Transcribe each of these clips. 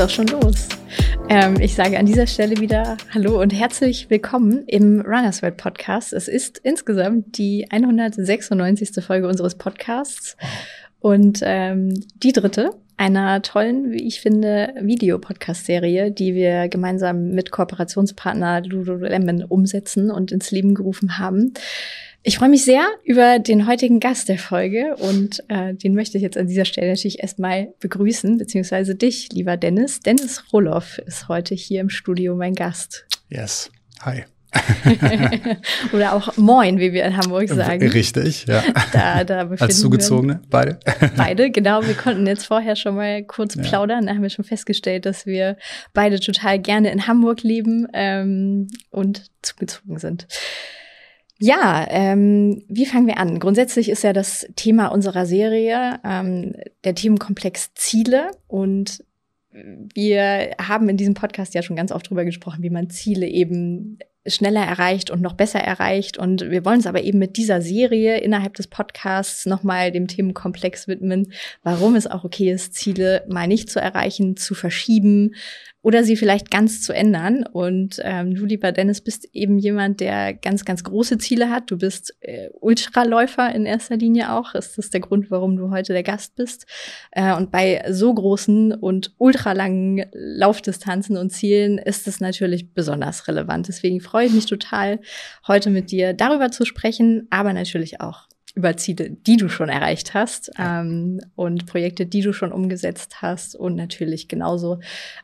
auch schon los. Ich sage an dieser Stelle wieder Hallo und herzlich willkommen im Runners World Podcast. Es ist insgesamt die 196. Folge unseres Podcasts und die dritte einer tollen, wie ich finde, Videopodcast-Serie, die wir gemeinsam mit Kooperationspartner Lululemon umsetzen und ins Leben gerufen haben. Ich freue mich sehr über den heutigen Gast der Folge und den möchte ich jetzt an dieser Stelle natürlich erstmal begrüßen, beziehungsweise dich, lieber Dennis. Dennis Roloff ist heute hier im Studio mein Gast. Yes, hi. Oder auch Moin, wie wir in Hamburg sagen. Richtig, ja. Da befinden als Zugezogene, beide? Beide, genau. Wir konnten jetzt vorher schon mal kurz plaudern. Da haben wir schon festgestellt, dass wir beide total gerne in Hamburg leben und zugezogen sind. Ja, wie fangen wir an? Grundsätzlich ist ja das Thema unserer Serie der Themenkomplex Ziele. Und wir haben in diesem Podcast ja schon ganz oft drüber gesprochen, wie man Ziele eben schneller erreicht und noch besser erreicht. Und wir wollen uns aber eben mit dieser Serie innerhalb des Podcasts nochmal dem Themenkomplex widmen, warum es auch okay ist, Ziele mal nicht zu erreichen, zu verschieben oder sie vielleicht ganz zu ändern. Und du, lieber Dennis, bist eben jemand, der ganz, ganz große Ziele hat. Du bist Ultraläufer in erster Linie auch. Ist das der Grund, warum du heute der Gast bist? Und bei so großen und ultralangen Laufdistanzen und Zielen ist es natürlich besonders relevant. Deswegen freue ich mich total, und mit dir darüber zu sprechen, aber natürlich auch über Ziele, die du schon erreicht hast und Projekte, die du schon umgesetzt hast und natürlich genauso,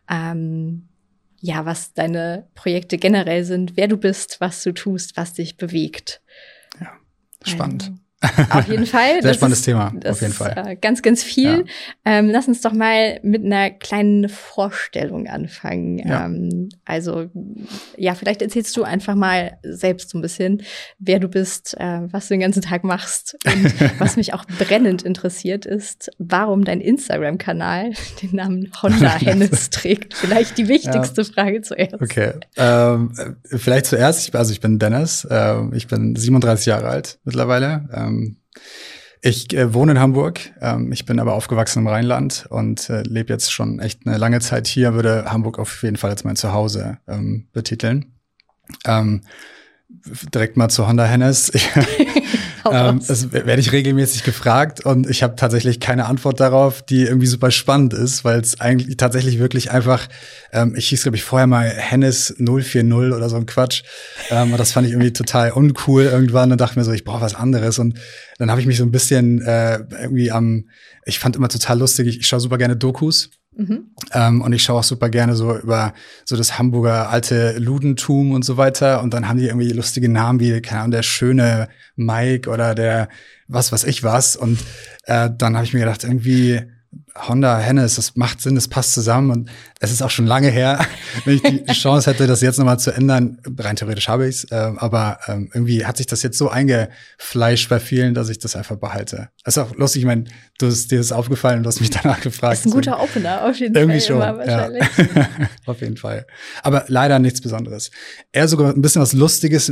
was deine Projekte generell sind, wer du bist, was du tust, was dich bewegt. Ja, spannend. Auf jeden Fall. Sehr spannendes Thema, auf jeden Fall. Ganz, ganz viel. Ja. Lass uns doch mal mit einer kleinen Vorstellung anfangen. Ja. Vielleicht erzählst du einfach mal selbst so ein bisschen, wer du bist, was du den ganzen Tag machst. Und was mich auch brennend interessiert ist, warum dein Instagram-Kanal den Namen Honda Hennes trägt. Vielleicht die wichtigste Frage zuerst. Okay. Vielleicht zuerst, ich bin Dennis. Ich bin 37 Jahre alt mittlerweile. Ich wohne in Hamburg, ich bin aber aufgewachsen im Rheinland und lebe jetzt schon echt eine lange Zeit hier, würde Hamburg auf jeden Fall als mein Zuhause betiteln. Direkt mal zu Honda Hennes. Das werde ich regelmäßig gefragt und ich habe tatsächlich keine Antwort darauf, die irgendwie super spannend ist, weil es eigentlich tatsächlich wirklich einfach, ich hieß, glaube ich, vorher mal Hennes 040 oder so ein Quatsch. Das fand ich irgendwie total uncool irgendwann und dachte mir so, ich brauche was anderes. Und dann habe ich mich so ein bisschen ich fand immer total lustig, ich schaue super gerne Dokus. Und ich schaue auch super gerne so über so das Hamburger alte Ludentum und so weiter. Und dann haben die irgendwie lustige Namen wie, keine Ahnung, der schöne Mike oder der was weiß ich was. Und dann habe ich mir gedacht, irgendwie Honda Hennes, das macht Sinn, das passt zusammen. Und es ist auch schon lange her, wenn ich die Chance hätte, das jetzt nochmal zu ändern. Rein theoretisch habe ich's, aber irgendwie hat sich das jetzt so eingefleischt bei vielen, dass ich das einfach behalte. Das ist auch lustig, ich meine, dir ist aufgefallen und du hast mich danach gefragt. Das ist ein guter Opener, auf jeden irgendwie Fall. Schon, wahrscheinlich. Ja. Auf jeden Fall. Aber leider nichts Besonderes. Eher sogar ein bisschen was Lustiges.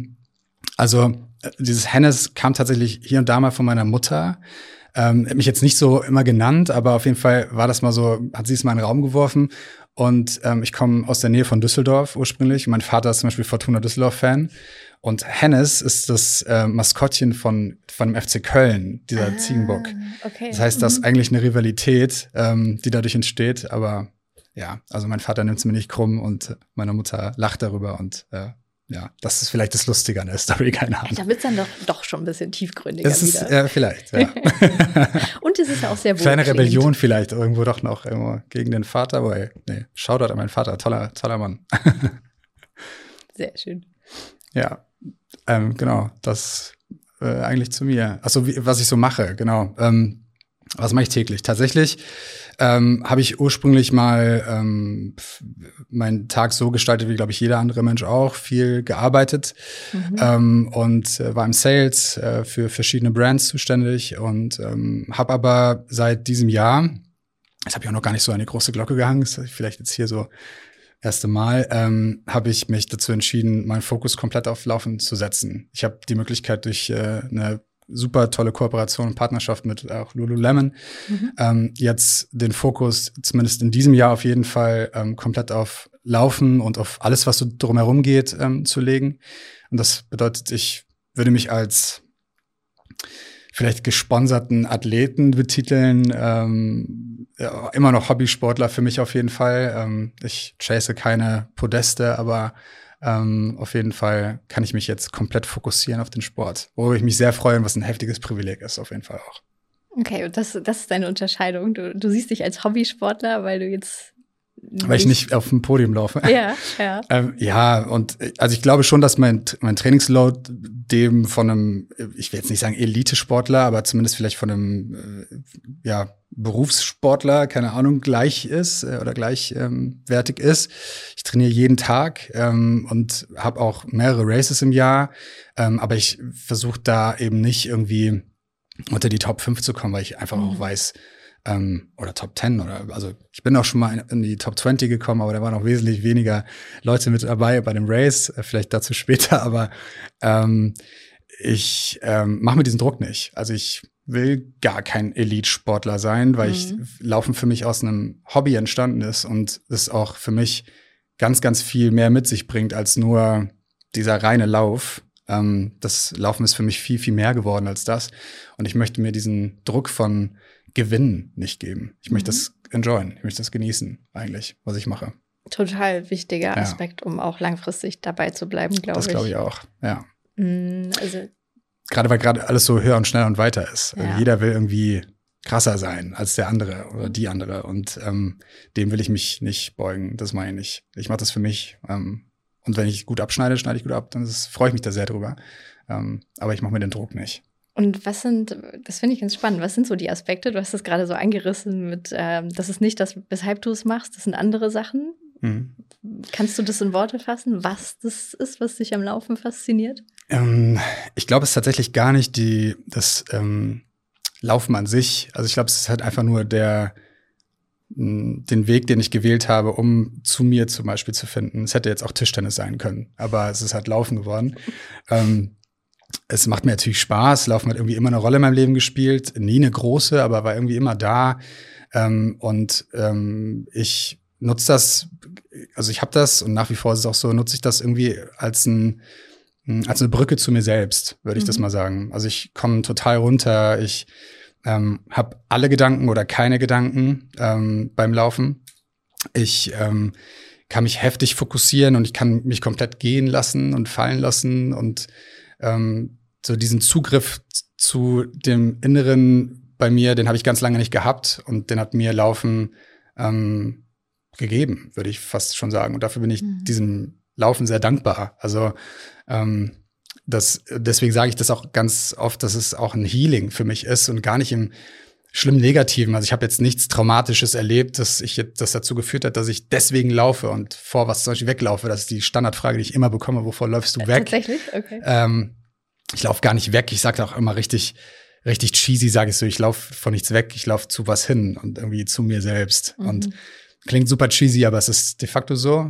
Dieses Hennes kam tatsächlich hier und da mal von meiner Mutter. Hat mich jetzt nicht so immer genannt, aber auf jeden Fall war das mal so, hat sie es mal in den Raum geworfen. Und ich komme aus der Nähe von Düsseldorf ursprünglich. Mein Vater ist zum Beispiel Fortuna Düsseldorf-Fan. Und Hennes ist das Maskottchen von dem FC Köln, dieser Ziegenbock. Okay. Das heißt, das ist eigentlich eine Rivalität, die dadurch entsteht. Aber ja, also mein Vater nimmt es mir nicht krumm und meine Mutter lacht darüber und das ist vielleicht das Lustige an der Story, keine Ahnung. Da wird's dann doch schon ein bisschen tiefgründiger wieder. Ja, vielleicht, ja. Und es ist ja auch sehr kleine Rebellion vielleicht irgendwo doch noch irgendwo gegen den Vater, aber Shoutout an meinen Vater, toller Mann. Sehr schön. Ja, genau, das eigentlich zu mir. Achso, was ich so mache, genau. Was mache ich täglich? Tatsächlich habe ich ursprünglich mal meinen Tag so gestaltet, wie, glaube ich, jeder andere Mensch auch, viel gearbeitet und war im Sales für verschiedene Brands zuständig und habe aber seit diesem Jahr, das habe ich auch noch gar nicht so an die große Glocke gehangen, das ist vielleicht jetzt hier so erste Mal, habe ich mich dazu entschieden, meinen Fokus komplett auf Laufen zu setzen. Ich habe die Möglichkeit, durch eine super tolle Kooperation und Partnerschaft mit auch Lululemon. Jetzt den Fokus, zumindest in diesem Jahr auf jeden Fall, komplett auf Laufen und auf alles, was so drumherum geht, zu legen. Und das bedeutet, ich würde mich als vielleicht gesponserten Athleten betiteln, ja, immer noch Hobbysportler für mich auf jeden Fall. Ich chase keine Podeste, aber auf jeden Fall kann ich mich jetzt komplett fokussieren auf den Sport, worüber ich mich sehr freue und was ein heftiges Privileg ist, auf jeden Fall auch. Okay, und das ist deine Unterscheidung. Du siehst dich als Hobbysportler, weil du jetzt weil ich nicht auf dem Podium laufe. Ja, ja. Ja, und also ich glaube schon, dass mein Trainingsload dem von einem, ich will jetzt nicht sagen Elite-Sportler, aber zumindest vielleicht von einem Berufssportler, keine Ahnung, gleich ist oder gleichwertig ist. Ich trainiere jeden Tag und habe auch mehrere Races im Jahr, aber ich versuche da eben nicht irgendwie unter die Top 5 zu kommen, weil ich einfach auch weiß, oder Top 10 also ich bin auch schon mal in die Top 20 gekommen, aber da waren auch wesentlich weniger Leute mit dabei bei dem Race, vielleicht dazu später, aber ich mache mir diesen Druck nicht. Also ich will gar kein Elite-Sportler sein, weil Laufen für mich aus einem Hobby entstanden ist und es auch für mich ganz, ganz viel mehr mit sich bringt als nur dieser reine Lauf. Das Laufen ist für mich viel, viel mehr geworden als das und ich möchte mir diesen Druck von Gewinnen nicht geben. Ich möchte das enjoyen. Ich möchte das genießen, eigentlich, was ich mache. Total wichtiger Aspekt, um auch langfristig dabei zu bleiben, glaube ich. Das glaube ich auch, ja. Also gerade weil gerade alles so höher und schneller und weiter ist. Ja. Jeder will irgendwie krasser sein als der andere oder die andere. Und dem will ich mich nicht beugen. Das meine ich nicht. Ich mache das für mich. Und wenn ich gut abschneide, schneide ich gut ab. Dann freue ich mich da sehr drüber. Aber ich mache mir den Druck nicht. Und das finde ich ganz spannend, was sind so die Aspekte? Du hast das gerade so angerissen mit, das ist nicht das, weshalb du es machst, das sind andere Sachen. Kannst du das in Worte fassen, was das ist, was dich am Laufen fasziniert? Ich glaube, es ist tatsächlich gar nicht das Laufen an sich. Also ich glaube, es ist halt einfach nur den Weg, den ich gewählt habe, um zu mir zum Beispiel zu finden. Es hätte jetzt auch Tischtennis sein können, aber es ist halt Laufen geworden. Es macht mir natürlich Spaß. Laufen hat irgendwie immer eine Rolle in meinem Leben gespielt. Nie eine große, aber war irgendwie immer da. Ich nutze das, also ich habe das und nach wie vor ist es auch so, nutze ich das irgendwie als eine Brücke zu mir selbst, würde ich das mal sagen. Also ich komme total runter. Ich habe alle Gedanken oder keine Gedanken beim Laufen. Ich kann mich heftig fokussieren und ich kann mich komplett gehen lassen und fallen lassen und so diesen Zugriff zu dem Inneren bei mir, den habe ich ganz lange nicht gehabt und den hat mir Laufen gegeben, würde ich fast schon sagen. Und dafür bin ich diesem Laufen sehr dankbar. Also deswegen sage ich das auch ganz oft, dass es auch ein Healing für mich ist und gar nicht im schlimm Negativen. Also ich habe jetzt nichts Traumatisches erlebt, das dazu geführt hat, dass ich deswegen laufe und vor was zum Beispiel weglaufe. Das ist die Standardfrage, die ich immer bekomme. Wovor läufst du weg? Tatsächlich? Okay. Ich laufe gar nicht weg. Ich sage auch immer richtig cheesy, sage ich so. Ich laufe von nichts weg. Ich laufe zu was hin und irgendwie zu mir selbst. Und klingt super cheesy, aber es ist de facto so.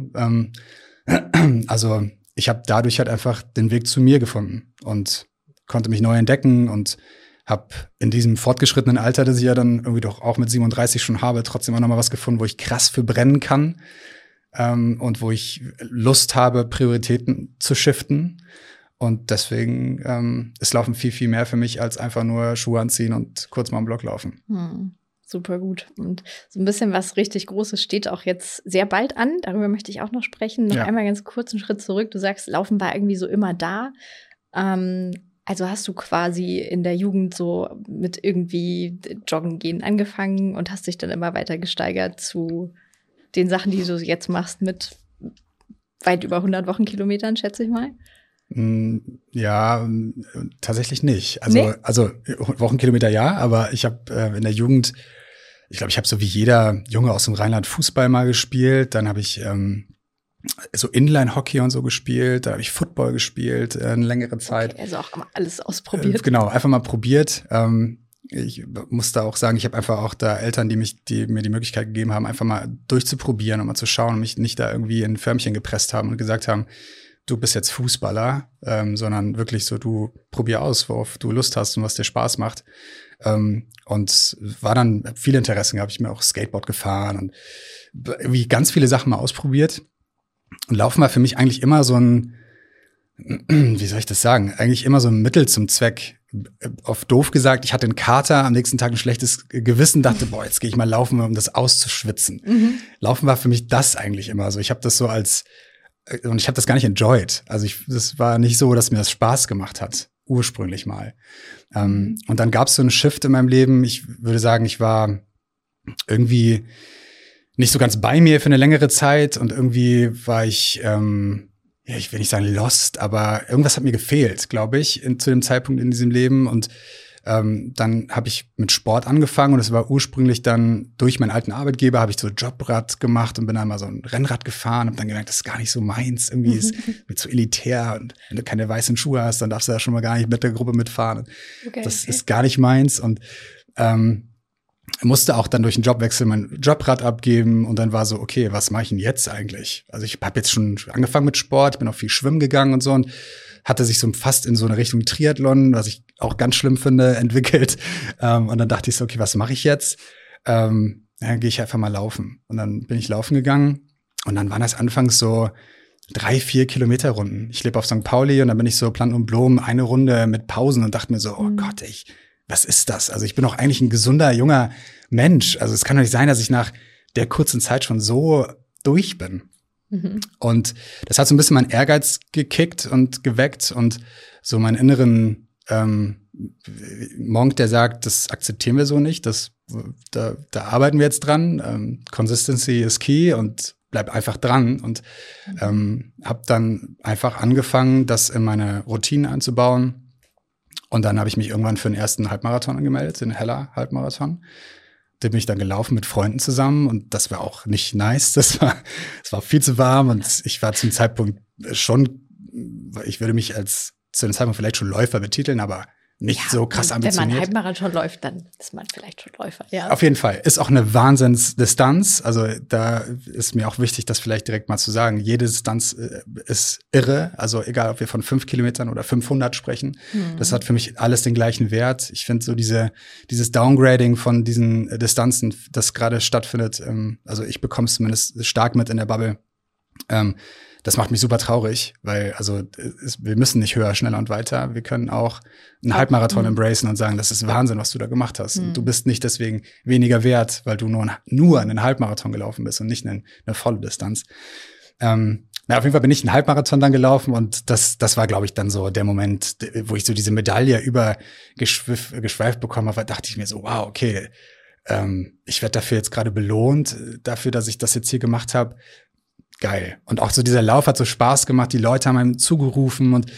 Also ich habe dadurch halt einfach den Weg zu mir gefunden und konnte mich neu entdecken und habe in diesem fortgeschrittenen Alter, das ich ja dann irgendwie doch auch mit 37 schon habe, trotzdem auch noch mal was gefunden, wo ich krass für brennen kann und wo ich Lust habe, Prioritäten zu shiften. Und deswegen ist Laufen viel, viel mehr für mich als einfach nur Schuhe anziehen und kurz mal im Block laufen. Super gut. Und so ein bisschen was richtig Großes steht auch jetzt sehr bald an. Darüber möchte ich auch noch sprechen. Noch einmal ganz kurz einen Schritt zurück. Du sagst, Laufen war irgendwie so immer da. Also hast du quasi in der Jugend so mit irgendwie Joggen gehen angefangen und hast dich dann immer weiter gesteigert zu den Sachen, die du jetzt machst mit weit über 100 Wochenkilometern, schätze ich mal? Ja, tatsächlich nicht. Also Wochenkilometer ja, aber ich habe in der Jugend, ich glaube, ich habe so wie jeder Junge aus dem Rheinland Fußball mal gespielt. Dann habe ich so Inline-Hockey und so gespielt. Da habe ich Football gespielt eine längere Zeit. Okay, also auch immer alles ausprobiert. Genau, einfach mal probiert. Ich muss da auch sagen, ich habe einfach auch da Eltern, die mir die Möglichkeit gegeben haben, einfach mal durchzuprobieren und mal zu schauen und mich nicht da irgendwie in ein Förmchen gepresst haben und gesagt haben, du bist jetzt Fußballer, sondern wirklich so, du probier aus, worauf du Lust hast und was dir Spaß macht. Und war dann viele Interessen, habe ich mir auch Skateboard gefahren und irgendwie ganz viele Sachen mal ausprobiert. Und Laufen war für mich eigentlich immer so ein, wie soll ich das sagen, eigentlich immer so ein Mittel zum Zweck. Auf doof gesagt, ich hatte einen Kater, am nächsten Tag ein schlechtes Gewissen, dachte, boah, jetzt gehe ich mal laufen, um das auszuschwitzen. Laufen war für mich das eigentlich immer so. Ich habe das so und ich habe das gar nicht enjoyed. Also das war nicht so, dass mir das Spaß gemacht hat, ursprünglich mal. Und dann gab es so einen Shift in meinem Leben. Ich würde sagen, ich war irgendwie nicht so ganz bei mir für eine längere Zeit und irgendwie war ich, ich will nicht sagen lost, aber irgendwas hat mir gefehlt, glaube ich, zu dem Zeitpunkt in diesem Leben. Und dann habe ich mit Sport angefangen und es war ursprünglich dann durch meinen alten Arbeitgeber, habe ich so Jobrad gemacht und bin dann mal so ein Rennrad gefahren, habe dann gemerkt, das ist gar nicht so meins, irgendwie ist mir zu elitär und wenn du keine weißen Schuhe hast, dann darfst du da schon mal gar nicht mit der Gruppe mitfahren. Das ist gar nicht meins und musste auch dann durch den Jobwechsel mein Jobrad abgeben und dann war so, okay, was mache ich denn jetzt eigentlich? Also ich habe jetzt schon angefangen mit Sport, bin auch viel schwimmen gegangen und so und hatte sich so fast in so eine Richtung Triathlon, was ich auch ganz schlimm finde, entwickelt. Und dann dachte ich so, okay, was mache ich jetzt? Dann gehe ich einfach mal laufen. Und dann bin ich laufen gegangen und dann waren das anfangs so 3-4 Kilometer Runden. Ich lebe auf St. Pauli und dann bin ich so Plan und Blumen, eine Runde mit Pausen und dachte mir so, oh Gott, was ist das? Also ich bin doch eigentlich ein gesunder, junger Mensch. Also es kann doch nicht sein, dass ich nach der kurzen Zeit schon so durch bin. Und das hat so ein bisschen meinen Ehrgeiz gekickt und geweckt und so meinen inneren Monk, der sagt, das akzeptieren wir so nicht, da arbeiten wir jetzt dran. Consistency is key und bleib einfach dran. Und habe dann einfach angefangen, das in meine Routine einzubauen. Und dann habe ich mich irgendwann für den ersten Halbmarathon angemeldet, den Heller Halbmarathon. Den bin ich dann gelaufen mit Freunden zusammen und das war auch nicht nice. Es war viel zu warm und ich war zum Zeitpunkt schon, ich würde mich zu dem Zeitpunkt vielleicht schon Läufer betiteln, aber nicht so krass ambitioniert. Wenn man Halbmarathon läuft, dann ist man vielleicht schon Läufer, ja. Auf jeden Fall. Ist auch eine Wahnsinnsdistanz. Also da ist mir auch wichtig, das vielleicht direkt mal zu sagen. Jede Distanz ist irre. Also egal, ob wir von 5 Kilometern oder 500 sprechen. Das hat für mich alles den gleichen Wert. Ich finde so dieses Downgrading von diesen Distanzen, das gerade stattfindet, also ich bekomme es zumindest stark mit in der Bubble. Das macht mich super traurig, weil wir müssen nicht höher, schneller und weiter. Wir können auch einen Halbmarathon embracen und sagen, das ist Wahnsinn, was du da gemacht hast. Und du bist nicht deswegen weniger wert, weil du nur einen Halbmarathon gelaufen bist und nicht eine volle Distanz. Auf jeden Fall bin ich einen Halbmarathon dann gelaufen und das war, glaube ich, dann so der Moment, wo ich so diese Medaille übergeschweift bekommen habe, dachte ich mir so, wow, okay, ich werde dafür jetzt gerade belohnt, dafür, dass ich das jetzt hier gemacht habe. Geil. Und auch so dieser Lauf hat so Spaß gemacht, die Leute haben einem zugerufen und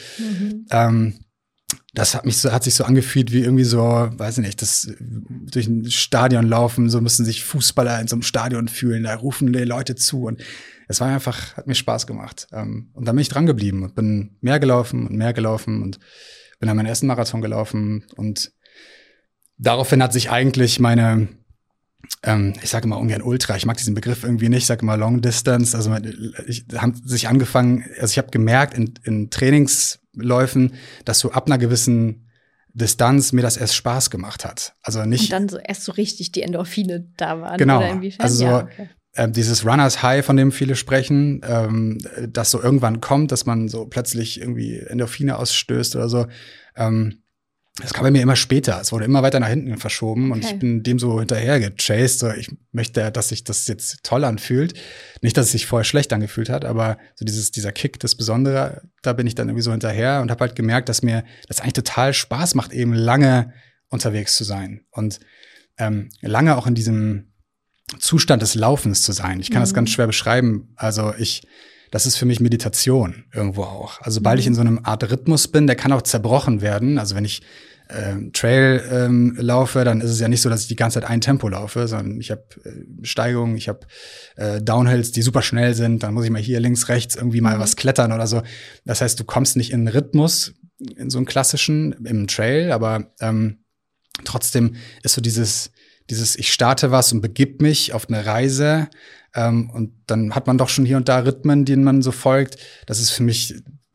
das hat sich so angefühlt wie irgendwie so, weiß ich nicht, das durch ein Stadion laufen, so müssen sich Fußballer in so einem Stadion fühlen, da rufen die Leute zu und es war einfach, hat mir Spaß gemacht. Und dann bin ich dran geblieben und bin mehr gelaufen und bin dann meinen ersten Marathon gelaufen und daraufhin hat sich eigentlich meine ich sage immer ungern Ultra, ich mag diesen Begriff irgendwie nicht, ich sage immer Long Distance, also haben sich angefangen, also ich habe gemerkt in Trainingsläufen, dass so ab einer gewissen Distanz mir das erst Spaß gemacht hat. Also nicht. Und dann so erst so richtig die Endorphine da waren. Genau, oder inwiefern? Also so, okay. Dieses Runners High, von dem viele sprechen, das so irgendwann kommt, dass man so plötzlich irgendwie Endorphine ausstößt oder so, das kam bei mir immer später. Es wurde immer weiter nach hinten verschoben und ich bin dem so hinterher gechased. So, ich möchte, dass sich das jetzt toll anfühlt. Nicht, dass es sich vorher schlecht angefühlt hat, aber so dieser Kick, das Besondere, da bin ich dann irgendwie so hinterher und habe halt gemerkt, dass mir das eigentlich total Spaß macht, eben lange unterwegs zu sein und lange auch in diesem Zustand des Laufens zu sein. Ich kann das ganz schwer beschreiben. Also das ist für mich Meditation irgendwo auch. Also sobald ich in so einem Art Rhythmus bin, der kann auch zerbrochen werden. Also wenn ich Trail laufe, dann ist es ja nicht so, dass ich die ganze Zeit ein Tempo laufe, sondern ich habe Steigungen, ich habe Downhills, die super schnell sind. Dann muss ich mal hier links, rechts irgendwie mal was klettern oder so. Das heißt, du kommst nicht in einen Rhythmus, in so einen klassischen, im Trail, aber trotzdem ist so dieses ich starte was und begib mich auf eine Reise und dann hat man doch schon hier und da Rhythmen, denen man so folgt. Das ist für mich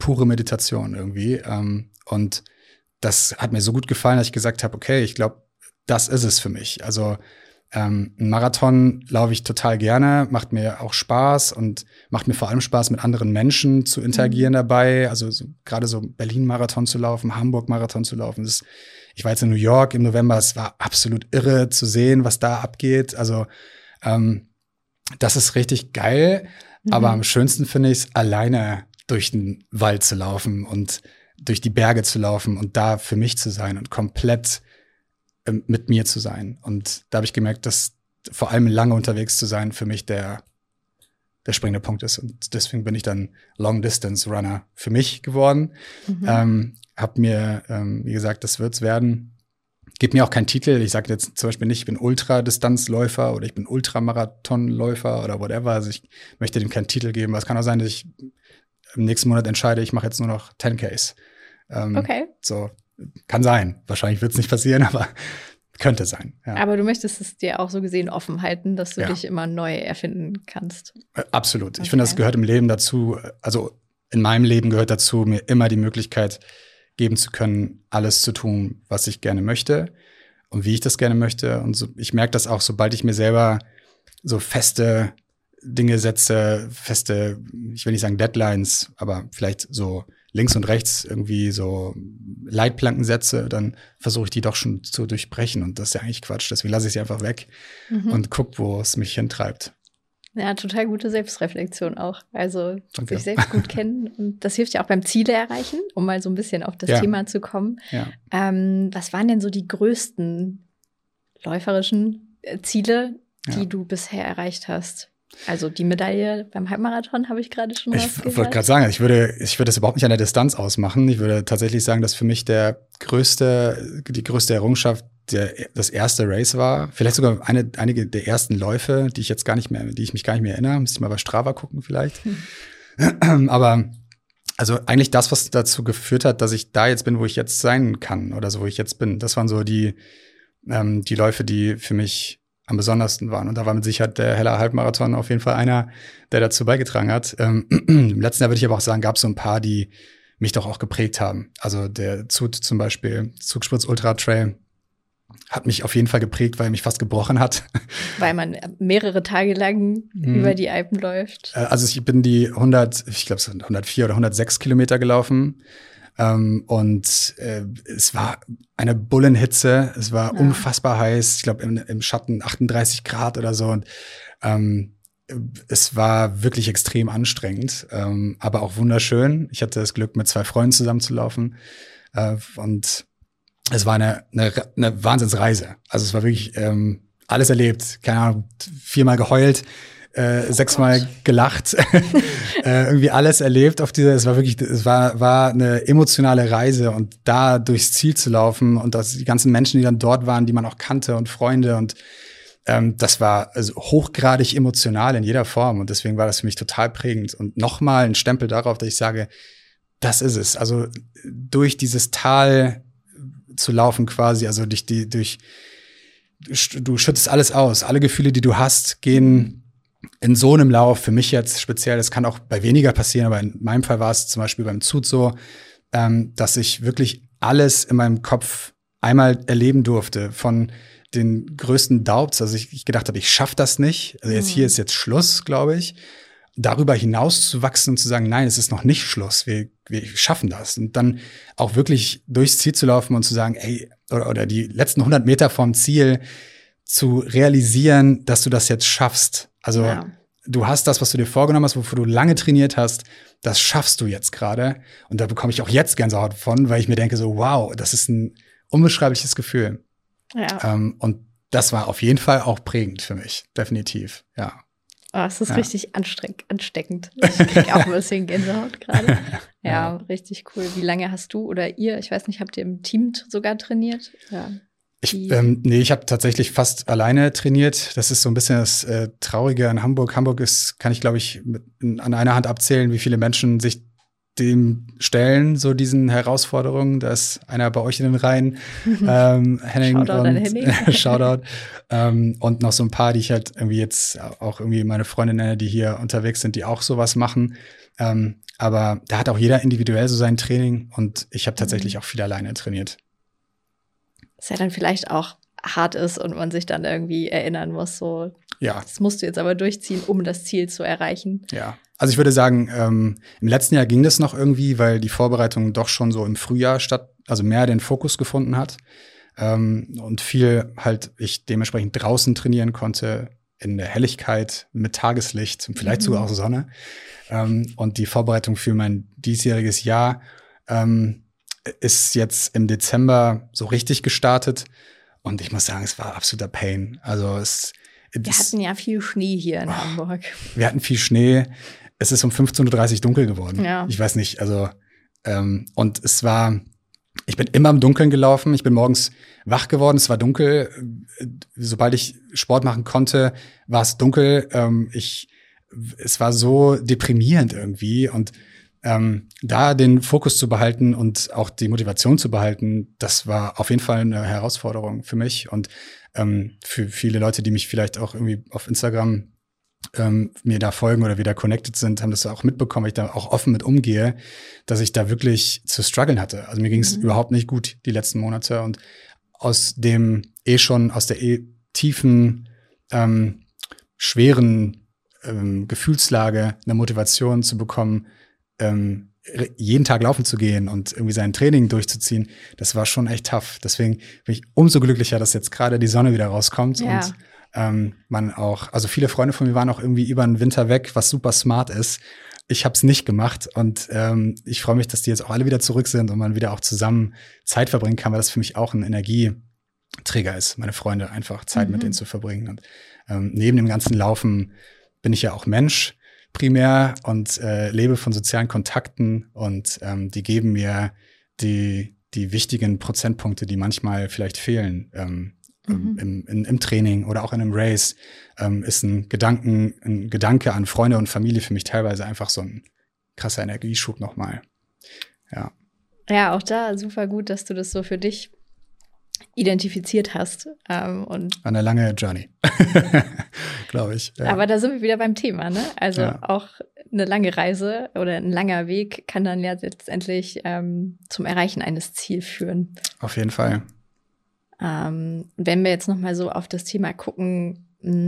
pure Meditation irgendwie. Und das hat mir so gut gefallen, dass ich gesagt habe, okay, ich glaube, das ist es für mich. Also ein Marathon laufe ich total gerne, macht mir auch Spaß und macht mir vor allem Spaß, mit anderen Menschen zu interagieren dabei. Also gerade so Berlin-Marathon zu laufen, Hamburg-Marathon zu laufen. Ich war jetzt in New York im November, es war absolut irre zu sehen, was da abgeht. Also das ist richtig geil. Aber am schönsten finde ich es, alleine durch den Wald zu laufen und durch die Berge zu laufen und da für mich zu sein und komplett mit mir zu sein. Und da habe ich gemerkt, dass vor allem lange unterwegs zu sein für mich der springende Punkt ist. Und deswegen bin ich dann Long-Distance-Runner für mich geworden. Hab mir, wie gesagt, das wird's werden. Gib mir auch keinen Titel. Ich sage jetzt zum Beispiel nicht, ich bin Ultradistanzläufer oder ich bin Ultramarathonläufer oder whatever. Also ich möchte dem keinen Titel geben. Aber es kann auch sein, dass ich im nächsten Monat entscheide, ich mache jetzt nur noch 10Ks. Okay. So, kann sein. Wahrscheinlich wird es nicht passieren, aber könnte sein. Ja. Aber du möchtest es dir auch so gesehen offen halten, dass du dich immer neu erfinden kannst. Absolut. Okay. Ich finde, das gehört im Leben dazu. Also in meinem Leben gehört dazu, mir immer die Möglichkeit geben zu können, alles zu tun, was ich gerne möchte und wie ich das gerne möchte. Und so, ich merke das auch, sobald ich mir selber so feste Dinge setze, ich will nicht sagen Deadlines, aber vielleicht so links und rechts irgendwie so Leitplanken setze, dann versuche ich die doch schon zu durchbrechen. Und das ist ja eigentlich Quatsch. Deswegen lasse ich sie einfach weg und gucke, wo es mich hintreibt. Ja, total gute Selbstreflexion auch. Also sich selbst gut kennen. Und das hilft ja auch beim Ziele erreichen, um mal so ein bisschen auf das Thema zu kommen. Ja. Was waren denn so die größten läuferischen Ziele, die du bisher erreicht hast? Also die Medaille beim Halbmarathon habe ich gerade schon rausgehört. Ich wollte gerade sagen, ich würde das überhaupt nicht an der Distanz ausmachen. Ich würde tatsächlich sagen, dass für mich die größte Errungenschaft das erste Race war. Vielleicht sogar einige der ersten Läufe, die ich mich gar nicht mehr erinnere. Müsste ich mal bei Strava gucken vielleicht. Aber also eigentlich das, was dazu geführt hat, dass ich da jetzt bin, wo ich jetzt sein kann oder so, wo ich jetzt bin. Das waren so die Läufe, die für mich am besondersten waren. Und da war mit Sicherheit der Heller Halbmarathon auf jeden Fall einer, der dazu beigetragen hat. Im letzten Jahr würde ich aber auch sagen, gab es so ein paar, die mich doch auch geprägt haben. Also der Zut zum Beispiel, Zugspitz Ultra Trail, hat mich auf jeden Fall geprägt, weil er mich fast gebrochen hat. Weil man mehrere Tage lang über die Alpen läuft. Also ich bin die 104 oder 106 Kilometer gelaufen. Und es war eine Bullenhitze, es war unfassbar heiß, ich glaube im Schatten 38 Grad oder so. Und es war wirklich extrem anstrengend, aber auch wunderschön. Ich hatte das Glück, mit 2 Freunden zusammenzulaufen. Und es war eine Wahnsinnsreise. Also es war wirklich alles erlebt. Keine Ahnung, 4-mal geheult. 6-mal gelacht, irgendwie alles erlebt auf es war eine emotionale Reise und da durchs Ziel zu laufen und die ganzen Menschen, die dann dort waren, die man auch kannte und Freunde und das war also hochgradig emotional in jeder Form und deswegen war das für mich total prägend und nochmal ein Stempel darauf, dass ich sage, das ist es. Also durch dieses Tal zu laufen quasi, also du schüttest alles aus, alle Gefühle, die du hast, gehen in so einem Lauf, für mich jetzt speziell, das kann auch bei weniger passieren, aber in meinem Fall war es zum Beispiel beim Zut so, dass ich wirklich alles in meinem Kopf einmal erleben durfte, von den größten Doubts, also ich gedacht habe, ich schaffe das nicht, also hier ist jetzt Schluss, glaube ich, darüber hinaus zu wachsen und zu sagen, nein, es ist noch nicht Schluss, wir schaffen das und dann auch wirklich durchs Ziel zu laufen und zu sagen, ey, oder die letzten 100 Meter vom Ziel zu realisieren, dass du das jetzt schaffst. Also du hast das, was du dir vorgenommen hast, wofür du lange trainiert hast, das schaffst du jetzt gerade. Und da bekomme ich auch jetzt Gänsehaut von, weil ich mir denke so, wow, das ist ein unbeschreibliches Gefühl. Ja. Und das war auf jeden Fall auch prägend für mich, definitiv, ja. Oh, es ist richtig ansteckend. Ich kriege auch ein bisschen Gänsehaut gerade. Ja, richtig cool. Wie lange hast du oder ihr, ich weiß nicht, habt ihr im Team sogar trainiert? Ja. Ich habe tatsächlich fast alleine trainiert. Das ist so ein bisschen das Traurige an Hamburg. Hamburg kann ich, glaube ich, an einer Hand abzählen, wie viele Menschen sich dem stellen, so diesen Herausforderungen. Da ist einer bei euch in den Reihen, Henning. Shoutout. Und noch so ein paar, die ich halt irgendwie jetzt auch irgendwie meine Freunde nenne, die hier unterwegs sind, die auch sowas machen. Aber da hat auch jeder individuell so sein Training und ich habe tatsächlich auch viel alleine trainiert. Was ja dann vielleicht auch hart ist und man sich dann irgendwie erinnern muss, so, das musst du jetzt aber durchziehen, um das Ziel zu erreichen. Ja, also ich würde sagen, im letzten Jahr ging das noch irgendwie, weil die Vorbereitung doch schon so im Frühjahr also mehr den Fokus gefunden hat. Und viel halt ich dementsprechend draußen trainieren konnte, in der Helligkeit, mit Tageslicht und vielleicht sogar auch Sonne. Und die Vorbereitung für mein diesjähriges Jahr ist jetzt im Dezember so richtig gestartet. Und ich muss sagen, es war absoluter Pain. Also wir hatten ja viel Schnee hier in Hamburg. Wir hatten viel Schnee. Es ist um 15:30 Uhr dunkel geworden. Ja. Ich weiß nicht, also und ich bin immer im Dunkeln gelaufen. Ich bin morgens wach geworden. Es war dunkel. Sobald ich Sport machen konnte, war es dunkel. Es war so deprimierend irgendwie. Und da den Fokus zu behalten und auch die Motivation zu behalten, das war auf jeden Fall eine Herausforderung für mich und für viele Leute, die mich vielleicht auch irgendwie auf Instagram mir da folgen oder wieder connected sind, haben das auch mitbekommen, weil ich da auch offen mit umgehe, dass ich da wirklich zu strugglen hatte. Also mir ging es überhaupt nicht gut die letzten Monate und aus der tiefen, schweren Gefühlslage eine Motivation zu bekommen, jeden Tag laufen zu gehen und irgendwie sein Training durchzuziehen, das war schon echt tough. Deswegen bin ich umso glücklicher, dass jetzt gerade die Sonne wieder rauskommt und man auch, also viele Freunde von mir waren auch irgendwie über den Winter weg, was super smart ist. Ich habe es nicht gemacht und ich freue mich, dass die jetzt auch alle wieder zurück sind und man wieder auch zusammen Zeit verbringen kann, weil das für mich auch ein Energieträger ist, meine Freunde einfach Zeit mit denen zu verbringen. Und neben dem ganzen Laufen bin ich ja auch Mensch primär und lebe von sozialen Kontakten und die geben mir die wichtigen Prozentpunkte, die manchmal vielleicht fehlen im Training oder auch in einem Race, ist ein Gedanke an Freunde und Familie für mich teilweise einfach so ein krasser Energieschub nochmal. Ja. Ja, auch da super gut, dass du das so für dich identifiziert hast. Und eine lange Journey, glaube ich. Ja. Aber da sind wir wieder beim Thema, ne? Also auch eine lange Reise oder ein langer Weg kann dann ja letztendlich zum Erreichen eines Ziels führen. Auf jeden Fall. Wenn wir jetzt noch mal so auf das Thema gucken,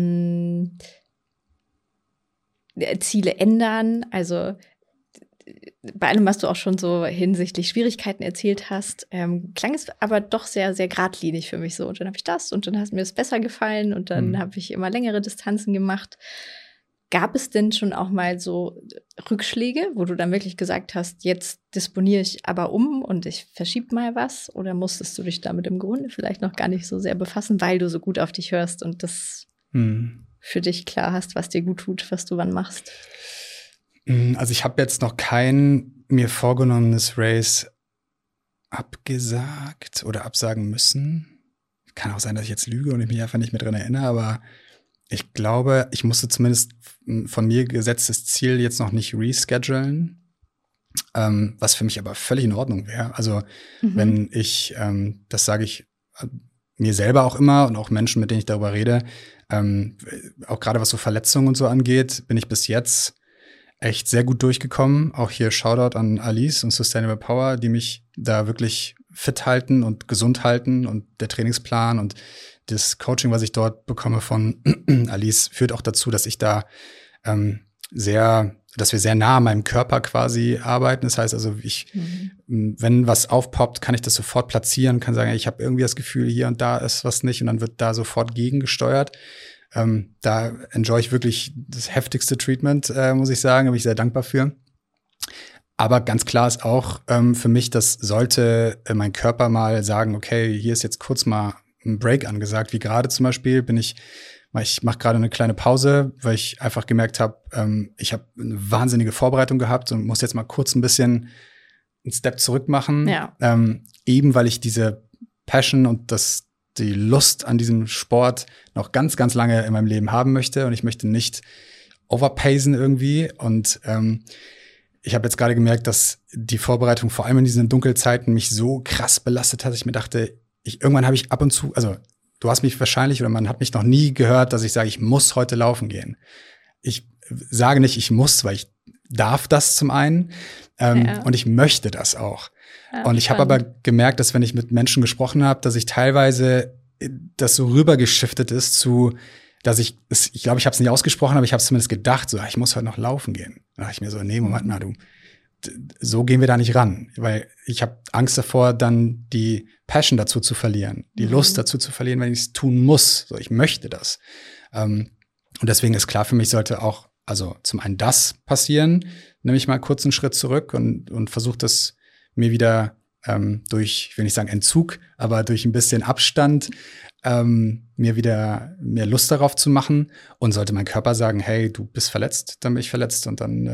Ziele ändern, also bei allem, was du auch schon so hinsichtlich Schwierigkeiten erzählt hast, klang es aber doch sehr, sehr geradlinig für mich so. Und dann habe ich das und dann hat mir es besser gefallen und dann habe ich immer längere Distanzen gemacht. Gab es denn schon auch mal so Rückschläge, wo du dann wirklich gesagt hast, jetzt disponiere ich aber um und ich verschiebe mal was? Oder musstest du dich damit im Grunde vielleicht noch gar nicht so sehr befassen, weil du so gut auf dich hörst und das für dich klar hast, was dir gut tut, was du wann machst? Also ich habe jetzt noch kein mir vorgenommenes Race abgesagt oder absagen müssen. Kann auch sein, dass ich jetzt lüge und ich mich einfach nicht mehr dran erinnere, aber ich glaube, ich musste zumindest von mir gesetztes Ziel jetzt noch nicht reschedulen, was für mich aber völlig in Ordnung wäre. Also wenn ich, das sage ich mir selber auch immer und auch Menschen, mit denen ich darüber rede, auch gerade was so Verletzungen und so angeht, bin ich bis jetzt echt sehr gut durchgekommen. Auch hier Shoutout an Alice und Sustainable Power, die mich da wirklich fit halten und gesund halten und der Trainingsplan und das Coaching, was ich dort bekomme von Alice, führt auch dazu, dass ich da dass wir sehr nah an meinem Körper quasi arbeiten. Das heißt also, wenn was aufpoppt, kann ich das sofort platzieren, kann sagen, ich habe irgendwie das Gefühl, hier und da ist was nicht und dann wird da sofort gegengesteuert. Da enjoy ich wirklich das heftigste Treatment, muss ich sagen, da bin ich sehr dankbar für. Aber ganz klar ist auch für mich, dass sollte mein Körper mal sagen, okay, hier ist jetzt kurz mal ein Break angesagt, wie gerade zum Beispiel ich mache gerade eine kleine Pause, weil ich einfach gemerkt habe, ich habe eine wahnsinnige Vorbereitung gehabt und muss jetzt mal kurz ein bisschen einen Step zurück machen. Ja. Eben weil ich diese Passion und die Lust an diesem Sport noch ganz, ganz lange in meinem Leben haben möchte und ich möchte nicht overpacen irgendwie und ich habe jetzt gerade gemerkt, dass die Vorbereitung vor allem in diesen Dunkelzeiten mich so krass belastet hat, dass ich mir dachte, irgendwann habe ich ab und zu, also du hast mich wahrscheinlich oder man hat mich noch nie gehört, dass ich sage, ich muss heute laufen gehen. Ich sage nicht, ich muss, weil ich darf das zum einen und ich möchte das auch. Ja, und ich habe aber gemerkt, dass wenn ich mit Menschen gesprochen habe, dass ich teilweise das so rübergeschiftet ist zu, dass ich glaube, ich habe es nicht ausgesprochen, aber ich habe es zumindest gedacht, so, ich muss heute noch laufen gehen. Da dachte ich mir so, nee, Moment mal, so gehen wir da nicht ran, weil ich habe Angst davor, dann die Passion dazu zu verlieren, die Lust dazu zu verlieren, wenn ich es tun muss. So, ich möchte das. Und deswegen ist klar, für mich sollte auch, also zum einen das passieren, nehme ich mal kurz einen Schritt zurück und versuche das mir wieder durch, ich will nicht sagen Entzug, aber durch ein bisschen Abstand mir wieder mehr Lust darauf zu machen. Und sollte mein Körper sagen, hey, du bist verletzt, dann bin ich verletzt und dann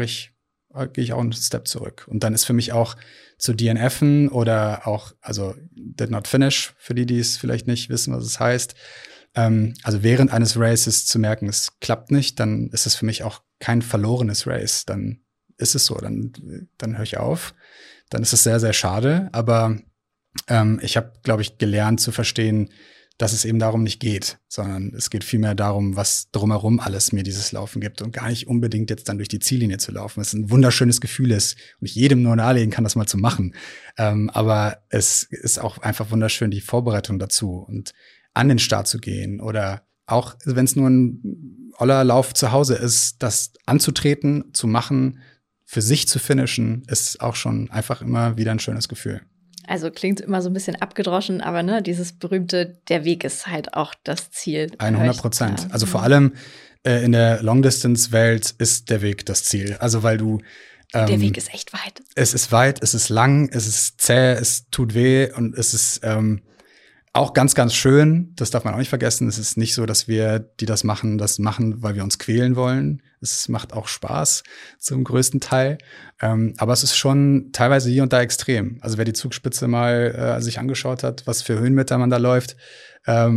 gehe ich auch einen Step zurück. Und dann ist für mich auch zu DNFen oder auch, also Did Not Finish, für die es vielleicht nicht wissen, was es heißt. Also während eines Races zu merken, es klappt nicht, dann ist es für mich auch kein verlorenes Race. Dann ist es so, dann höre ich auf. Dann ist es sehr, sehr schade. Aber ich habe, glaube ich, gelernt zu verstehen, dass es eben darum nicht geht, sondern es geht vielmehr darum, was drumherum alles mir dieses Laufen gibt und gar nicht unbedingt jetzt dann durch die Ziellinie zu laufen. Was ein wunderschönes Gefühl ist und ich jedem nur nahelegen kann, das mal zu machen. Aber es ist auch einfach wunderschön, die Vorbereitung dazu und an den Start zu gehen oder auch, wenn es nur ein oller Lauf zu Hause ist, das anzutreten, zu machen, für sich zu finishen, ist auch schon einfach immer wieder ein schönes Gefühl. Also klingt immer so ein bisschen abgedroschen, aber ne, dieses berühmte, der Weg ist halt auch das Ziel. 100%. Also vor allem in der Long-Distance-Welt ist der Weg das Ziel. Also weil du der Weg ist echt weit. Es ist weit, es ist lang, es ist zäh, es tut weh und es ist auch ganz, ganz schön. Das darf man auch nicht vergessen. Es ist nicht so, dass wir, die das machen, weil wir uns quälen wollen. Es macht auch Spaß zum größten Teil. Aber es ist schon teilweise hier und da extrem. Also wer die Zugspitze mal sich angeschaut hat, was für Höhenmeter man da läuft, da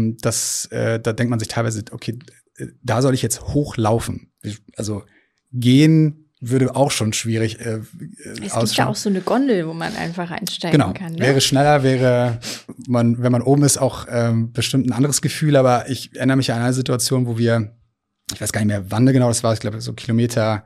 denkt man sich teilweise, okay, da soll ich jetzt hochlaufen. Also gehen würde auch schon schwierig Es gibt ja auch so eine Gondel, wo man einfach einsteigen kann. Ne? Wäre schneller, wenn man oben ist, auch bestimmt ein anderes Gefühl. Aber ich erinnere mich an eine Situation, wo wir, ich weiß gar nicht mehr, wann genau das war, ich glaube so Kilometer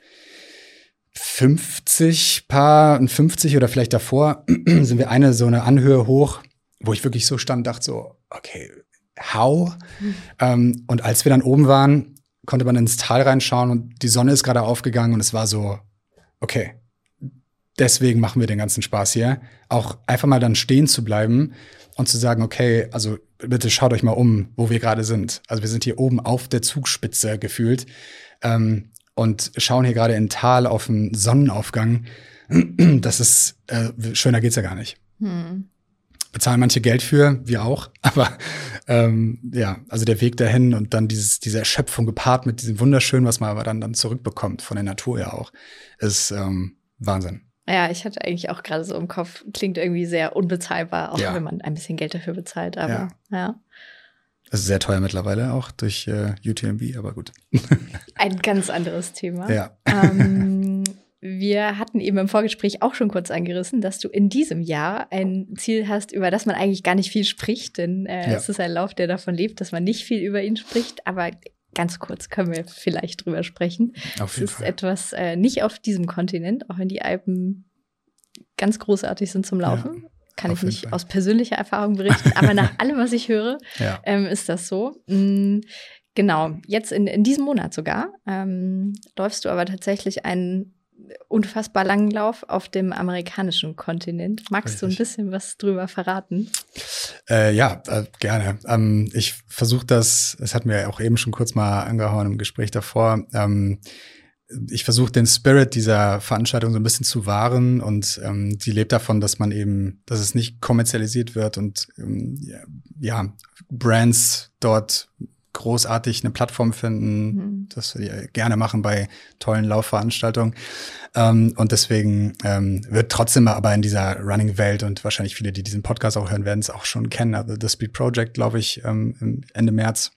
50 oder vielleicht davor, sind wir so eine Anhöhe hoch, wo ich wirklich so stand und dachte so, okay, how? Und als wir dann oben waren, konnte man ins Tal reinschauen und die Sonne ist gerade aufgegangen und es war so, okay, deswegen machen wir den ganzen Spaß hier. Auch einfach mal dann stehen zu bleiben und zu sagen, okay, also bitte schaut euch mal um, wo wir gerade sind. Also wir sind hier oben auf der Zugspitze gefühlt und schauen hier gerade in Tal auf einen Sonnenaufgang. Das ist, schöner geht's ja gar nicht. Bezahlen manche Geld für, wir auch, aber also der Weg dahin und dann diese Erschöpfung gepaart mit diesem Wunderschönen, was man aber dann zurückbekommt von der Natur ja auch, ist Wahnsinn. Ja, ich hatte eigentlich auch gerade so im Kopf, klingt irgendwie sehr unbezahlbar, auch wenn man ein bisschen Geld dafür bezahlt, aber ja. Das ist sehr teuer mittlerweile auch durch UTMB, aber gut. Ein ganz anderes Thema. Ja. Wir hatten eben im Vorgespräch auch schon kurz angerissen, dass du in diesem Jahr ein Ziel hast, über das man eigentlich gar nicht viel spricht, denn es ist ein Lauf, der davon lebt, dass man nicht viel über ihn spricht, aber ganz kurz können wir vielleicht drüber sprechen. Auf jeden Fall. Es ist etwas nicht auf diesem Kontinent, auch wenn die Alpen ganz großartig sind zum Laufen. Ja, kann ich nicht aus persönlicher Erfahrung berichten, aber nach allem, was ich höre, ist das so. Genau, jetzt in diesem Monat sogar läufst du aber tatsächlich einen unfassbar langen Lauf auf dem amerikanischen Kontinent. Magst du ein bisschen was drüber verraten? Gerne. Ich versuche das hatten wir ja auch eben schon kurz mal angehauen im Gespräch davor, ich versuche den Spirit dieser Veranstaltung so ein bisschen zu wahren und die lebt davon, dass es nicht kommerzialisiert wird und Brands dort großartig eine Plattform finden, das wir die gerne machen bei tollen Laufveranstaltungen. Und deswegen wird trotzdem aber in dieser Running-Welt und wahrscheinlich viele, die diesen Podcast auch hören, werden es auch schon kennen. Also The Speed Project, glaube ich, Ende März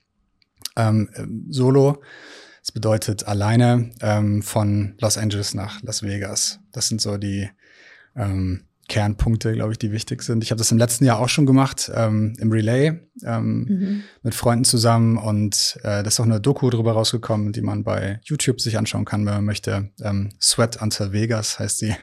solo. Das bedeutet alleine von Los Angeles nach Las Vegas. Das sind so die Kernpunkte, glaube ich, die wichtig sind. Ich habe das im letzten Jahr auch schon gemacht, im Relay, mit Freunden zusammen. Und da ist auch eine Doku drüber rausgekommen, die man bei YouTube sich anschauen kann, wenn man möchte. Sweat Until Vegas heißt sie.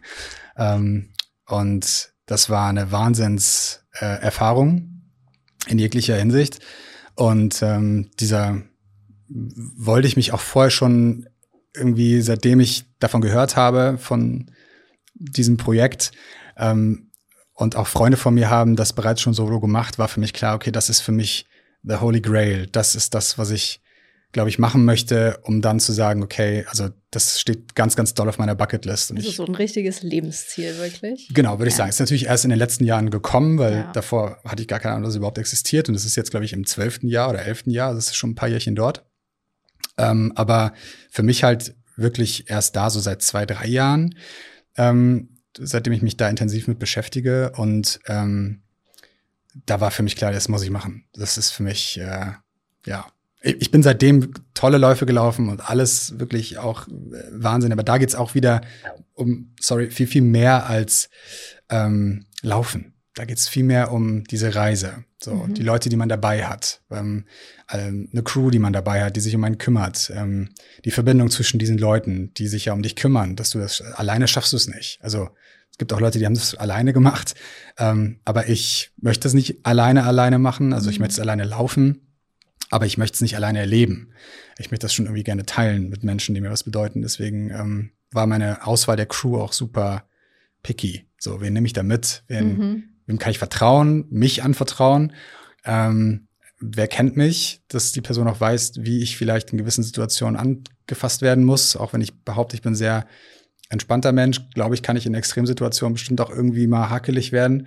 Und das war eine Wahnsinns-Erfahrung in jeglicher Hinsicht. Und dieser wollte ich mich auch vorher schon irgendwie, seitdem ich davon gehört habe, von diesem Projekt, und auch Freunde von mir haben das bereits schon so gemacht, war für mich klar, okay, das ist für mich the Holy Grail. Das ist das, was ich, glaube ich, machen möchte, um dann zu sagen, okay, also das steht ganz, ganz doll auf meiner Bucketlist. Und das ist so ein richtiges Lebensziel, wirklich. Genau, würde ich sagen. Ist natürlich erst in den letzten Jahren gekommen, weil davor hatte ich gar keine Ahnung, dass es überhaupt existiert. Und es ist jetzt, glaube ich, im 12. Jahr oder 11. Jahr. Also es ist schon ein paar Jährchen dort. Aber für mich halt wirklich erst da, so seit 2-3 Jahren, seitdem ich mich da intensiv mit beschäftige. Und da war für mich klar, das muss ich machen. Das ist für mich, ich bin seitdem tolle Läufe gelaufen und alles wirklich auch Wahnsinn. Aber da geht's auch wieder viel, viel mehr als Laufen. Da geht's viel mehr um diese Reise. So, die Leute, die man dabei hat. Eine Crew, die man dabei hat, die sich um einen kümmert. Die Verbindung zwischen diesen Leuten, die sich ja um dich kümmern, dass du das alleine schaffst du es nicht. Also es gibt auch Leute, die haben das alleine gemacht. Aber ich möchte es nicht alleine machen. Also ich möchte es alleine laufen. Aber ich möchte es nicht alleine erleben. Ich möchte das schon irgendwie gerne teilen mit Menschen, die mir was bedeuten. Deswegen war meine Auswahl der Crew auch super picky. So, wen nehme ich da mit? Wem kann ich vertrauen? Mich anvertrauen? Wer kennt mich? Dass die Person auch weiß, wie ich vielleicht in gewissen Situationen angefasst werden muss. Auch wenn ich behaupte, ich bin ein sehr entspannter Mensch, glaube ich, kann ich in Extremsituationen bestimmt auch irgendwie mal hakelig werden.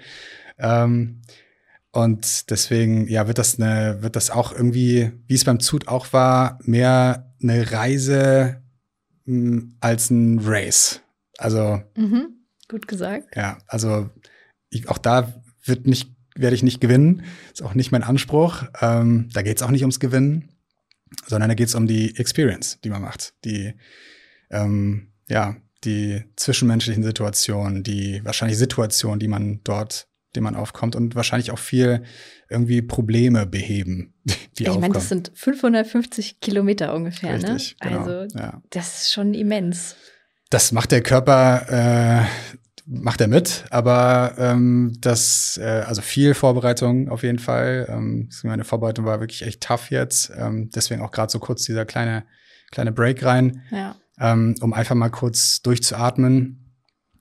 Und deswegen, ja, wird das auch irgendwie, wie es beim Zut auch war, mehr eine Reise als ein Race. Also gut gesagt. Ja, also auch da werde ich nicht gewinnen. Ist auch nicht mein Anspruch. Da geht es auch nicht ums Gewinnen, sondern da geht es um die Experience, die man macht. Die zwischenmenschlichen Situationen, die wahrscheinlich Situationen, die man aufkommt und wahrscheinlich auch viel irgendwie Probleme beheben, die aufkommen. Ich meine, das sind 550 Kilometer ungefähr, richtig, ne? Genau, also das ist schon immens. Das macht der Körper, macht er mit, aber also viel Vorbereitung auf jeden Fall. Meine Vorbereitung war wirklich echt tough jetzt. Deswegen auch gerade so kurz dieser kleine Break rein, um einfach mal kurz durchzuatmen.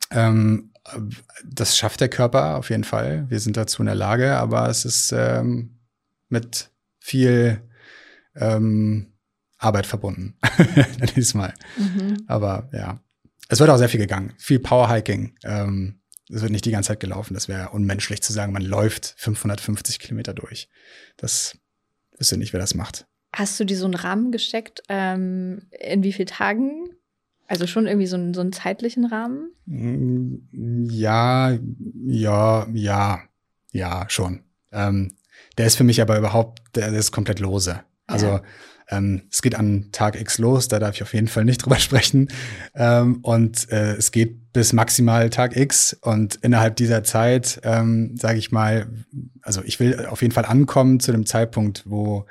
Das schafft der Körper auf jeden Fall. Wir sind dazu in der Lage, aber es ist mit viel Arbeit verbunden, diesmal. Aber ja, es wird auch sehr viel gegangen. Viel Powerhiking. Es wird nicht die ganze Zeit gelaufen. Das wäre unmenschlich zu sagen, man läuft 550 Kilometer durch. Das wüsste nicht, wer das macht. Hast du dir so einen Rahmen gesteckt? In wie vielen Tagen? Also schon irgendwie so einen zeitlichen Rahmen? Ja, schon. Der ist für mich aber der ist komplett lose. Also es geht an Tag X los, da darf ich auf jeden Fall nicht drüber sprechen. Und es geht bis maximal Tag X. Und innerhalb dieser Zeit, sage ich mal, also ich will auf jeden Fall ankommen zu dem Zeitpunkt, wo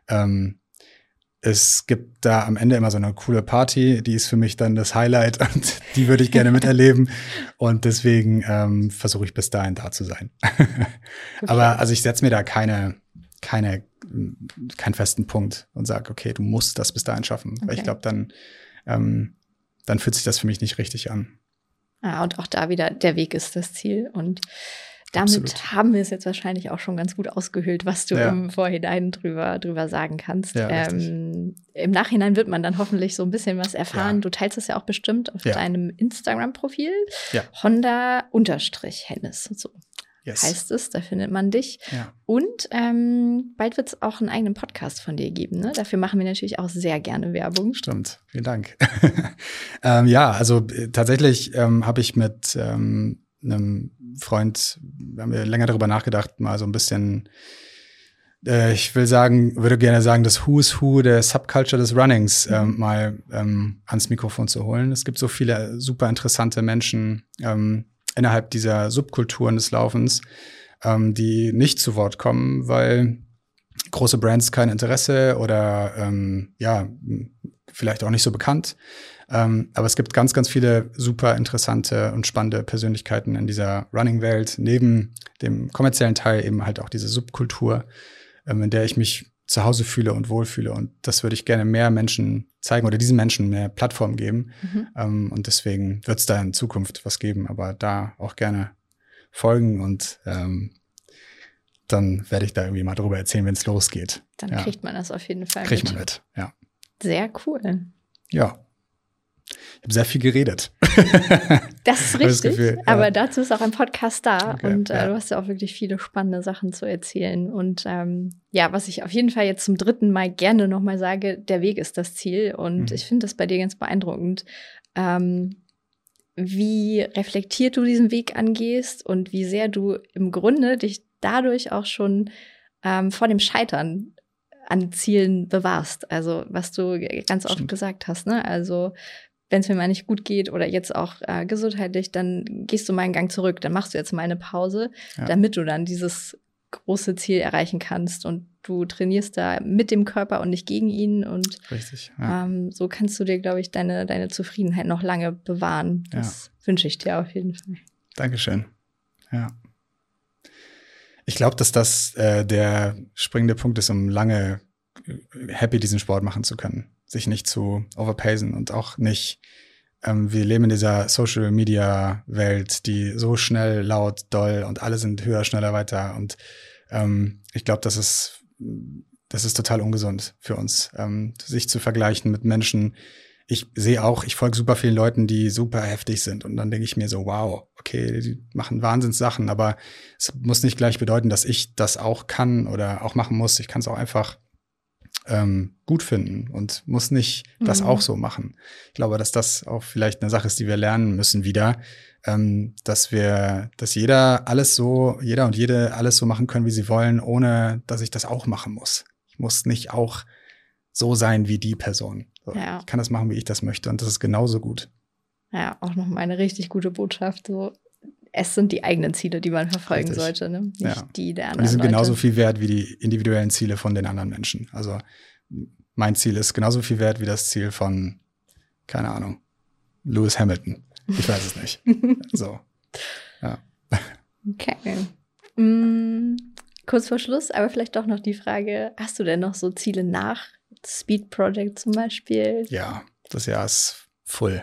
es gibt da am Ende immer so eine coole Party, die ist für mich dann das Highlight und die würde ich gerne miterleben. Und deswegen versuche ich bis dahin da zu sein. Okay. Aber also ich setze mir da keinen festen Punkt und sage, okay, du musst das bis dahin schaffen. Okay. Weil ich glaube, dann fühlt sich das für mich nicht richtig an. Und auch da wieder, der Weg ist das Ziel. Und damit haben wir es jetzt wahrscheinlich auch schon ganz gut ausgehöhlt, was du im Vorhinein drüber sagen kannst. Ja, im Nachhinein wird man dann hoffentlich so ein bisschen was erfahren. Ja. Du teilst es ja auch bestimmt auf deinem Instagram-Profil. Ja. Honda_Hennes. So heißt es, da findet man dich. Ja. Und bald wird es auch einen eigenen Podcast von dir geben. Ne? Dafür machen wir natürlich auch sehr gerne Werbung. Stimmt, vielen Dank. Also tatsächlich habe ich mit einem Freund, haben wir länger darüber nachgedacht, mal so ein bisschen, würde gerne sagen, das Who's Who der Subculture des Runnings mal ans Mikrofon zu holen. Es gibt so viele super interessante Menschen, innerhalb dieser Subkulturen des Laufens, die nicht zu Wort kommen, weil große Brands kein Interesse oder vielleicht auch nicht so bekannt. Aber es gibt ganz, ganz viele super interessante und spannende Persönlichkeiten in dieser Running-Welt, neben dem kommerziellen Teil eben halt auch diese Subkultur, in der ich mich zu Hause fühle und wohlfühle. Und das würde ich gerne mehr Menschen zeigen oder diesen Menschen mehr Plattform geben. Und deswegen wird es da in Zukunft was geben, aber da auch gerne folgen und dann werde ich da irgendwie mal drüber erzählen, wenn es losgeht. Dann kriegt man das auf jeden Fall Kriegt man mit, ja. Sehr cool. Ja. Ich habe sehr viel geredet. Das ist richtig, das Gefühl, aber dazu ist auch ein Podcast da Okay, und du hast ja auch wirklich viele spannende Sachen zu erzählen. Und was ich auf jeden Fall jetzt zum 3. Mal gerne nochmal sage, der Weg ist das Ziel. Und ich finde das bei dir ganz beeindruckend, wie reflektiert du diesen Weg angehst und wie sehr du im Grunde dich dadurch auch schon vor dem Scheitern an Zielen bewahrst. Also was du ganz oft gesagt hast, ne? Also wenn es mir mal nicht gut geht oder jetzt auch gesundheitlich, dann gehst du mal einen Gang zurück, dann machst du jetzt mal eine Pause, damit du dann dieses große Ziel erreichen kannst. Und du trainierst da mit dem Körper und nicht gegen ihn. Und richtig, ja. So kannst du dir, glaube ich, deine Zufriedenheit noch lange bewahren. Das wünsche ich dir auf jeden Fall. Dankeschön. Ja. Ich glaube, dass das der springende Punkt ist, um lange happy diesen Sport machen zu können. Sich nicht zu overpacen und auch nicht, wir leben in dieser Social-Media-Welt, die so schnell, laut, doll und alle sind höher, schneller, weiter. Und ich glaube, das ist total ungesund für uns, sich zu vergleichen mit Menschen. Ich folge super vielen Leuten, die super heftig sind. Und dann denke ich mir so, wow, okay, die machen Wahnsinnssachen. Aber es muss nicht gleich bedeuten, dass ich das auch kann oder auch machen muss. Ich kann es auch einfach gut finden und muss nicht das auch so machen. Ich glaube, dass das auch vielleicht eine Sache ist, die wir lernen müssen wieder, dass jeder und jede alles so machen können, wie sie wollen, ohne dass ich das auch machen muss. Ich muss nicht auch so sein wie die Person. So, ich kann das machen, wie ich das möchte und das ist genauso gut. Ja, auch noch mal eine richtig gute Botschaft. So, es sind die eigenen Ziele, die man verfolgen sollte, ne? Nicht die der anderen. Und die sind Leute. genauso viel wert wie die individuellen Ziele von den anderen Menschen. Also mein Ziel ist genauso viel wert wie das Ziel von, keine Ahnung, Lewis Hamilton. Ich weiß es nicht. So, ja. Okay. Kurz vor Schluss, aber vielleicht doch noch die Frage, hast du denn noch so Ziele nach Speed Project zum Beispiel? Ja, das Jahr ist full.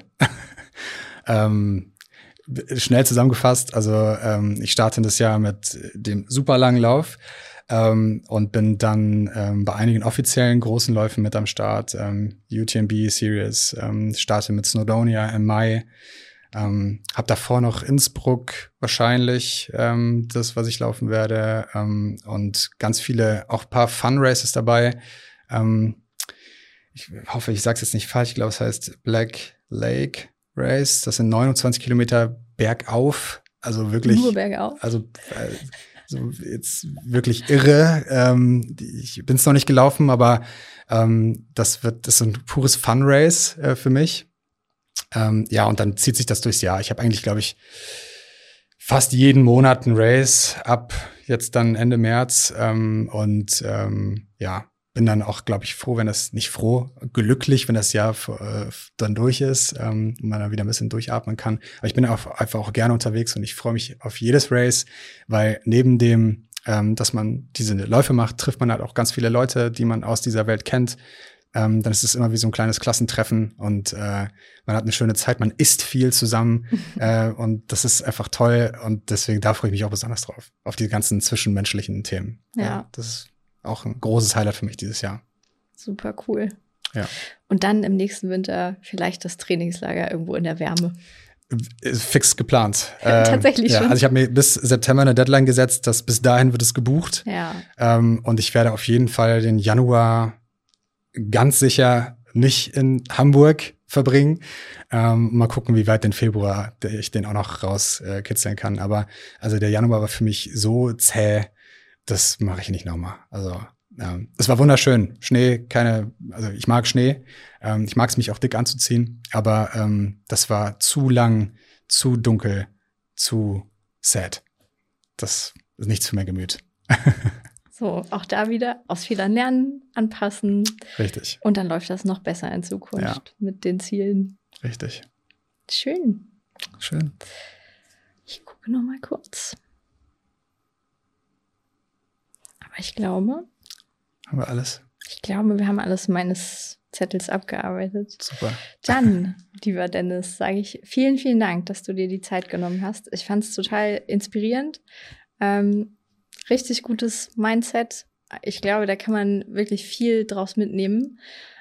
Schnell zusammengefasst, also ich starte das Jahr mit dem super langen Lauf und bin dann bei einigen offiziellen großen Läufen mit am Start. UTMB Series, starte mit Snowdonia im Mai. Hab davor noch Innsbruck wahrscheinlich, das, was ich laufen werde. Und ganz viele, auch ein paar Fun-Races dabei. Ich hoffe, ich sage es jetzt nicht falsch. Ich glaube, es heißt Black Lake Race. Das sind 29 Kilometer bergauf. Also wirklich. Nur bergauf. Also jetzt wirklich irre. Ich bin es noch nicht gelaufen, aber das ist so ein pures Fun-Race für mich. Und dann zieht sich das durchs Jahr. Ich habe eigentlich, glaube ich, fast jeden Monat ein Race ab jetzt dann Ende März. Bin dann auch, glaube ich, glücklich, wenn das Jahr dann durch ist und man dann wieder ein bisschen durchatmen kann. Aber ich bin einfach auch gerne unterwegs und ich freue mich auf jedes Race, weil neben dem, dass man diese Läufe macht, trifft man halt auch ganz viele Leute, die man aus dieser Welt kennt. Dann ist es immer wie so ein kleines Klassentreffen und man hat eine schöne Zeit, man isst viel zusammen und das ist einfach toll und deswegen da freue ich mich auch besonders drauf, auf die ganzen zwischenmenschlichen Themen. Ja. Das ist auch ein großes Highlight für mich dieses Jahr. Super cool. Ja. Und dann im nächsten Winter vielleicht das Trainingslager irgendwo in der Wärme. Fix geplant. Tatsächlich schon. Also ich habe mir bis September eine Deadline gesetzt, dass bis dahin wird es gebucht. Ja. Und ich werde auf jeden Fall den Januar ganz sicher nicht in Hamburg verbringen. Mal gucken, wie weit den Februar ich den auch noch rauskitzeln kann. Aber also der Januar war für mich so zäh, das mache ich nicht nochmal. Also es war wunderschön. Also ich mag Schnee. Ich mag es, mich auch dick anzuziehen. Aber das war zu lang, zu dunkel, zu sad. Das ist nichts für mein Gemüt. So, auch da wieder aus Fehlern lernen, anpassen. Richtig. Und dann läuft das noch besser in Zukunft mit den Zielen. Richtig. Schön. Schön. Ich gucke noch mal kurz. Aber ich glaube. Haben wir alles? Ich glaube, wir haben alles meines Zettels abgearbeitet. Super. Dann, lieber Dennis, sage ich vielen, vielen Dank, dass du dir die Zeit genommen hast. Ich fand es total inspirierend. Richtig gutes Mindset. Ich glaube, da kann man wirklich viel draus mitnehmen.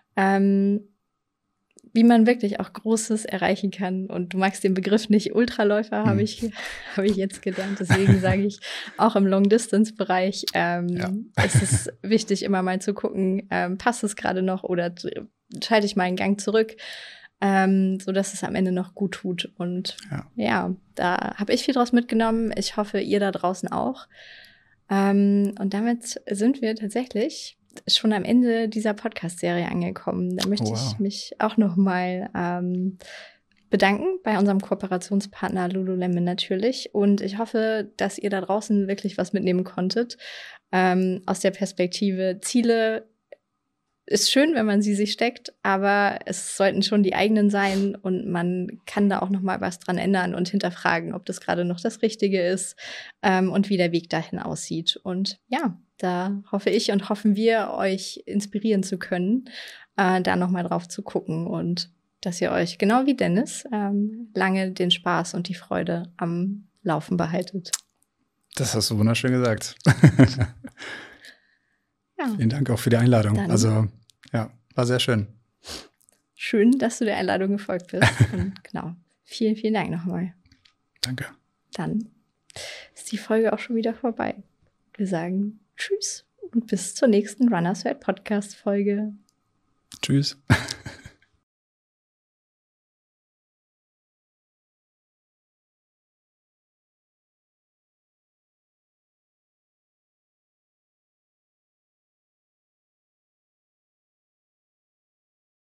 Wie man wirklich auch Großes erreichen kann. Und du magst den Begriff nicht, Ultraläufer, habe ich jetzt gelernt. Deswegen sage ich, auch im Long-Distance-Bereich ist es wichtig, immer mal zu gucken, passt es gerade noch oder schalte ich mal einen Gang zurück, sodass es am Ende noch gut tut. Und ja da habe ich viel draus mitgenommen. Ich hoffe, ihr da draußen auch. Und damit sind wir tatsächlich schon am Ende dieser Podcast-Serie angekommen. Da möchte ich mich auch noch mal bedanken bei unserem Kooperationspartner Lululemon natürlich. Und ich hoffe, dass ihr da draußen wirklich was mitnehmen konntet. Aus der Perspektive Ziele ist schön, wenn man sie sich steckt, aber es sollten schon die eigenen sein und man kann da auch noch mal was dran ändern und hinterfragen, ob das gerade noch das Richtige ist und wie der Weg dahin aussieht. Und ja, da hoffe ich und hoffen wir, euch inspirieren zu können, da noch mal drauf zu gucken und dass ihr euch, genau wie Dennis, lange den Spaß und die Freude am Laufen behaltet. Das hast du wunderschön gesagt. Ja. Vielen Dank auch für die Einladung. Dann, also, ja, war sehr schön. Schön, dass du der Einladung gefolgt bist. Und genau, vielen, vielen Dank nochmal. Danke. Dann ist die Folge auch schon wieder vorbei. Wir sagen Tschüss und bis zur nächsten Runners World Podcast Folge. Tschüss.